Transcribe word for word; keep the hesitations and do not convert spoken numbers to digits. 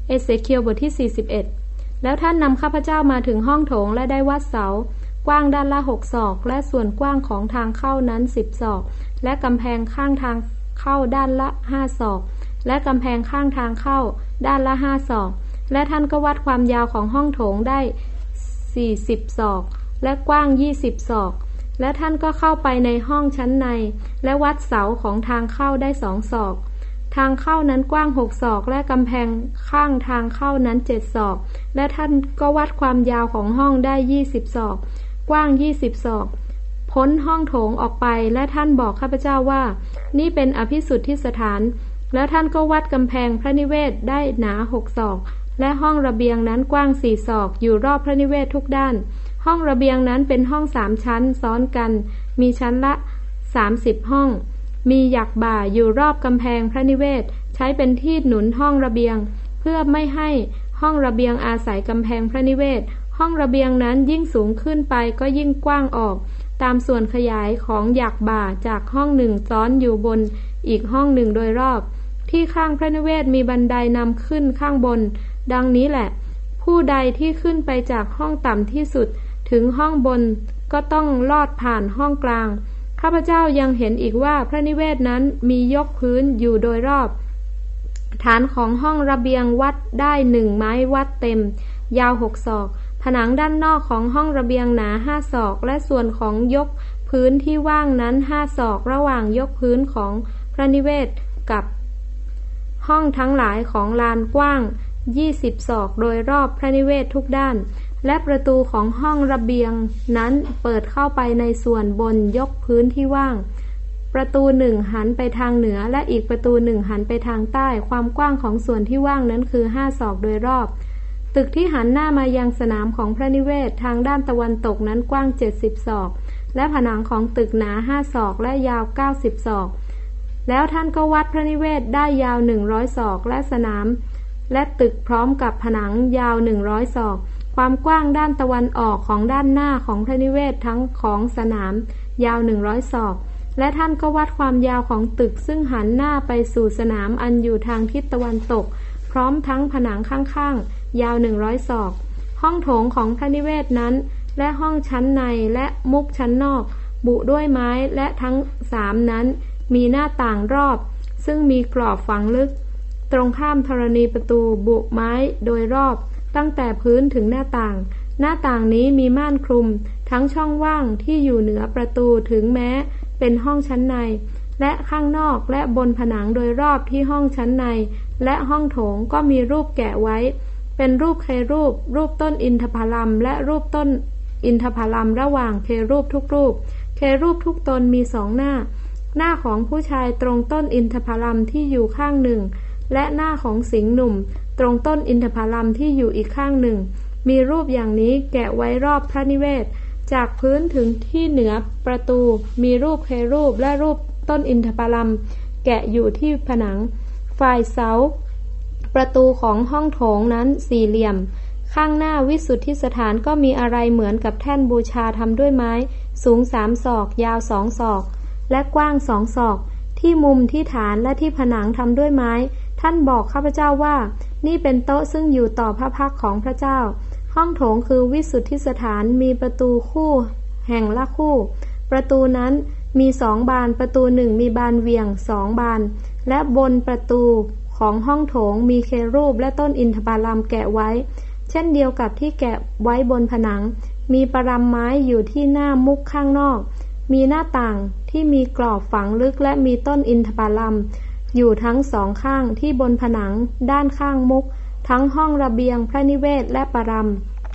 เอเสเคียลบทที่สี่สิบเอ็ดแล้วท่านนำข้าพเจ้ามาถึงห้องโถงและได้วัดเสากว้างด้านละหกศอกและส่วนกว้างของทางเข้านั้นสิบศอกและกำแพงข้างทางเข้าด้านละห้าศอกและกำแพงข้างทางเข้าด้านละห้าศอกและท่านก็วัดความยาวของห้องโถงได้สี่สิบศอกและกว้างยี่สิบศอกและท่านก็เข้าไปในห้องชั้นในและวัดเสาของทางเข้าได้สองศอกทางเข้านั้นกว้างหกศอกและกำแพงข้างทางเข้านั้นเจ็ดศอกและท่านก็วัดความยาวของห้องได้ยี่สิบศอกกว้างยี่สิบศอกพ้นห้องโถงออกไปและท่านบอกข้าพเจ้าว่านี่เป็นอภิสุทธิสถานแล้วท่านก็วัดกำแพงพระนิเวศได้หนาหกศอกและห้องระเบียงนั้นกว้างสี่ศอกอยู่รอบพระนิเวศทุกด้านห้องระเบียงนั้นเป็นห้องสามชั้นซ้อนกันมีชั้นละสามสิบห้องมีหยักบ่าอยู่รอบกำแพงพระนิเวศใช้เป็นที่หนุนห้องระเบียงเพื่อไม่ให้ห้องระเบียงอาศัยกำแพงพระนิเวศห้องระเบียงนั้นยิ่งสูงขึ้นไปก็ยิ่งกว้างออกตามส่วนขยายของหยักบ่าจากห้องหนึ่งซ้อนอยู่บนอีกห้องหนึ่งโดยรอบที่ข้างพระนิเวศมีบันไดนำขึ้นข้างบนดังนี้แหละผู้ใดที่ขึ้นไปจากห้องต่ำที่สุดถึงห้องบนก็ต้องลอดผ่านห้องกลางข้าพเจ้ายังเห็นอีกว่าพระนิเวศนั้นมียกพื้นอยู่โดยรอบฐานของห้องระเบียงวัดได้หนึ่งไม้วัดเต็มยาวหกศอกผนังด้านนอกของห้องระเบียงหนาห้าศอกและส่วนของยกพื้นที่ว่างนั้นห้าศอกระหว่างยกพื้นของพระนิเวศกับห้องทั้งหลายของลานกว้างยี่สิบศอกโดยรอบพระนิเวศทุกด้านและประตูของห้องระเบียงนั้นเปิดเข้าไปในส่วนบนยกพื้นที่ว่างประตูหนึ่งหันไปทางเหนือและอีกประตูหนึ่งหันไปทางใต้ความกว้างของส่วนที่ว่างนั้นคือห้าศอกโดยรอบตึกที่หันหน้ามายังสนามของพระนิเวศทางด้านตะวันตกนั้นกว้างเจ็ดสิบศอกและผนังของตึกหนาห้าศอกและยาวเก้าสิบศอกแล้วท่านก็วัดพระนิเวศได้ยาวหนึ่งร้อยศอกและสนามและตึกพร้อมกับผนังยาวหนึ่งร้อยศอกความกว้างด้านตะวันออกของด้านหน้าของพระนิเวศทั้งของสนามยาวหนึ่งร้อยศอกและท่านก็วัดความยาวของตึกซึ่งหันหน้าไปสู่สนามอันอยู่ทางทิศตะวันตกพร้อมทั้งผนังข้างๆยาวหนึ่งร้อยศอกห้องโถงของพระนิเวศนั้นและห้องชั้นในและมุกชั้นนอกบุด้วยไม้และทั้งสามนั้นมีหน้าต่างรอบซึ่งมีกรอบฝังลึกตรงข้ามธรณีประตูบุไม้โดยรอบตั้งแต่พื้นถึงหน้าต่างหน้าต่างนี้มีม่านคลุมทั้งช่องว่างที่อยู่เหนือประตูถึงแม้เป็นห้องชั้นในและข้างนอกและบนผนังโดยรอบที่ห้องชั้นในและห้องโถงก็มีรูปแกะไว้เป็นรูปเครูปรูปต้นอินทผลัมและรูปต้นอินทผลัมระหว่างเครูปทุกรูปเครูปทุกตนมีสองหน้าหน้าของผู้ชายตรงต้นอินทผลัมที่อยู่ข้างหนึ่งและหน้าของสิงห์หนุ่มตรงต้นอินทผลัมที่อยู่อีกข้างหนึ่งมีรูปอย่างนี้แกะไว้รอบพระนิเวศจากพื้นถึงที่เหนือประตูมีรูปเครูปและรูปต้นอินทผลัมแกะอยู่ที่ผนังฝ่ายเสาประตูของห้องโถงนั้นสี่เหลี่ยมข้างหน้าวิสุทธิสถานก็มีอะไรเหมือนกับแท่นบูชาทำด้วยไม้สูงสามศอกยาวสองศอกและกว้างสองศอกที่มุมที่ฐานและที่ผนังทำด้วยไม้ท่านบอกข้าพเจ้าว่านี่เป็นโต๊ะซึ่งอยู่ต่อพระพักตร์ของพระเจ้าห้องโถงคือวิสุทธิสถานมีประตูคู่แห่งละคู่ประตูนั้นมีสองบานประตูหนึ่งมีบานเวียงสองบานและบนประตูของห้องโถงมีเครูปและต้นอินทผลัมแกะไว้เช่นเดียวกับที่แกะไว้บนผนังมีประรำไม้อยู่ที่หน้ามุกข้างนอกมีหน้าต่างที่มีกรอบฝังลึกและมีต้นอินทผลัมอยู่ทั้งสองข้างที่บนผนังด้านข้างมุกทั้งห้องระเบียงพระนิเวศและประรำ